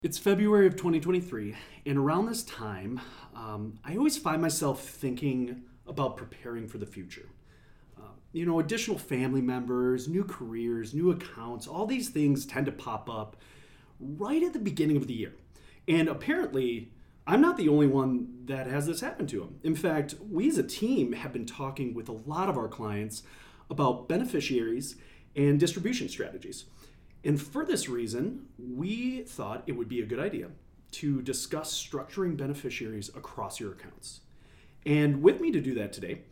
It's February of 2023, and around this time, I always find myself thinking about preparing for the future. Additional family members, new careers, new accounts, all these things tend to pop up right at the beginning of the year. And apparently, I'm not the only one that has this happen to them. In fact, we as a team have been talking with a lot of our clients about beneficiaries and distribution strategies. And for this reason, we thought it would be a good idea to discuss structuring beneficiaries across your accounts. And with me to do that today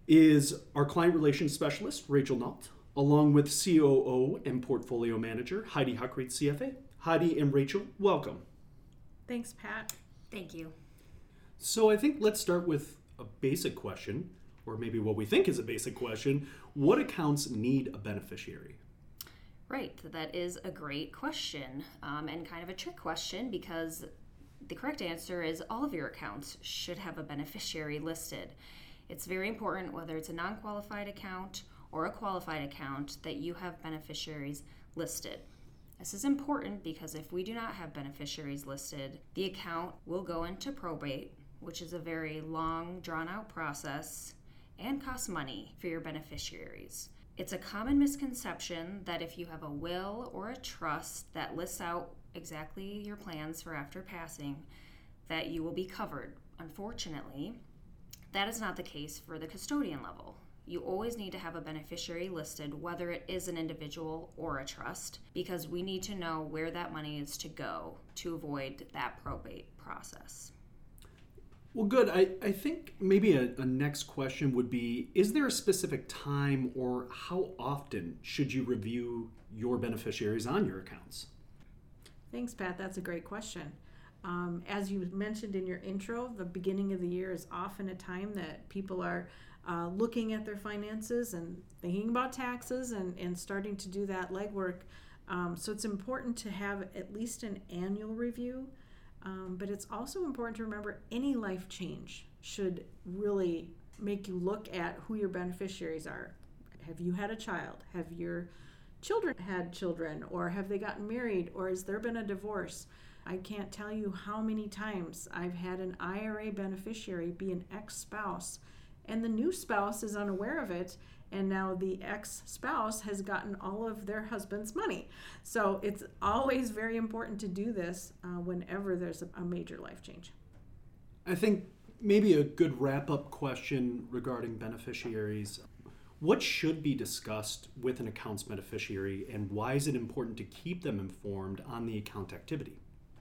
is our client relations specialist, Rachel Nault, along with COO and portfolio manager, Heidi Huckreith, CFA. Heidi and Rachel, welcome. Thanks, Pat. Thank you. So I think let's start with a basic question, or maybe what we think is a basic question. What accounts need a beneficiary? Right, that is a great question and kind of a trick question because the correct answer is all of your accounts should have a beneficiary listed. It's very important, whether it's a non-qualified account or a qualified account, that you have beneficiaries listed. This is important because if we do not have beneficiaries listed, the account will go into probate, which is a very long, drawn-out process and costs money for your beneficiaries. It's a common misconception that if you have a will or a trust that lists out exactly your plans for after passing, that you will be covered. Unfortunately, that is not the case for the custodian level. You always need to have a beneficiary listed, whether it is an individual or a trust, because we need to know where that money is to go to avoid that probate process. Well, good. I think maybe a next question would be, is there a specific time or how often should you review your beneficiaries on your accounts? Thanks, Pat. That's a great question. As you mentioned in your intro, the beginning of the year is often a time that people are looking at their finances and thinking about taxes and starting to do that legwork. So it's important to have at least an annual review. But it's also important to remember any life change should really make you look at who your beneficiaries are. Have you had a child? Have your children had children? Or have they gotten married? Or has there been a divorce? I can't tell you how many times I've had an IRA beneficiary be an ex-spouse, and the new spouse is unaware of it, and now the ex-spouse has gotten all of their husband's money. So it's always very important to do this whenever there's a major life change. I think maybe a good wrap-up question regarding beneficiaries. What should be discussed with an account's beneficiary, and why is it important to keep them informed on the account activity?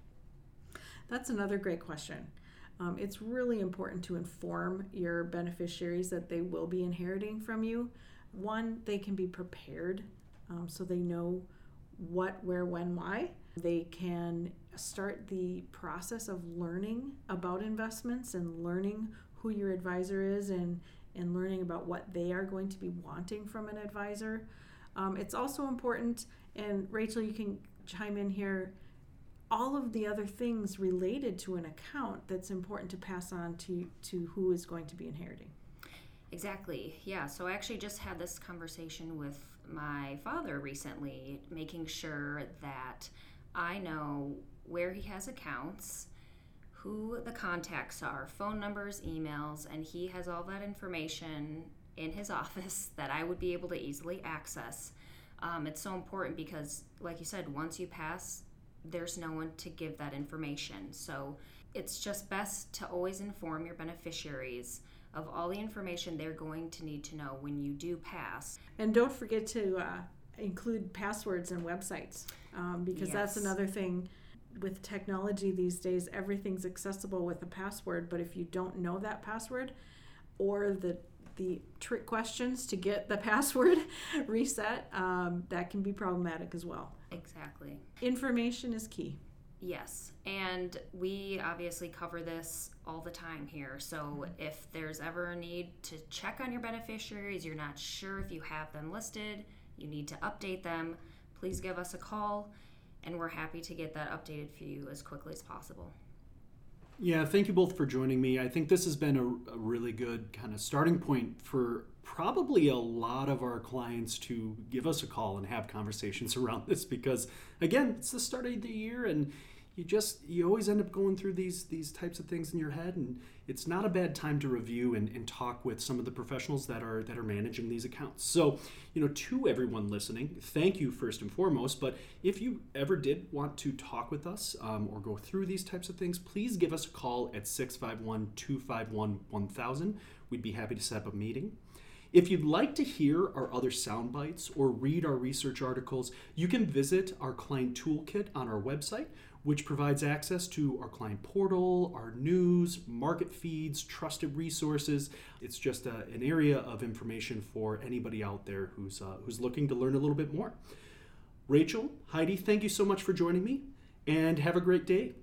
That's another great question. It's really important to inform your beneficiaries that they will be inheriting from you. One, they can be prepared so they know what, where, when, why. They can start the process of learning about investments and learning who your advisor is and learning about what they are going to be wanting from an advisor. It's also important, and Rachel, you can chime in here, all of the other things related to an account that's important to pass on to who is going to be inheriting. Exactly. Yeah. So I actually just had this conversation with my father recently, making sure that I know where he has accounts, who the contacts are, phone numbers, emails, and he has all that information in his office that I would be able to easily access. It's so important because, like you said, once you pass, there's no one to give that information. So it's just best to always inform your beneficiaries of all the information they're going to need to know when you do pass. And don't forget to include passwords and websites because Yes. That's another thing. With technology these days, everything's accessible with a password, but if you don't know that password or the trick questions to get the password reset, that can be problematic as well. Exactly. Information is key. Yes, and we obviously cover this all the time here. So if there's ever a need to check on your beneficiaries, you're not sure if you have them listed, you need to update them, please give us a call, and we're happy to get that updated for you as quickly as possible. Yeah, thank you both for joining me. I think this has been a really good kind of starting point for probably a lot of our clients to give us a call and have conversations around this because, again, it's the start of the year and you always end up going through these types of things in your head, and it's not a bad time to review and talk with some of the professionals that are managing these accounts. So, to everyone listening, thank you first and foremost. But if you ever did want to talk with us or go through these types of things, please give us a call at 651-251-1000. We'd be happy to set up a meeting. If you'd like to hear our other sound bites or read our research articles, you can visit our client toolkit on our website, which provides access to our client portal, our news, market feeds, trusted resources. It's just an area of information for anybody out there who's looking to learn a little bit more. Rachel, Heidi, thank you so much for joining me, and have a great day.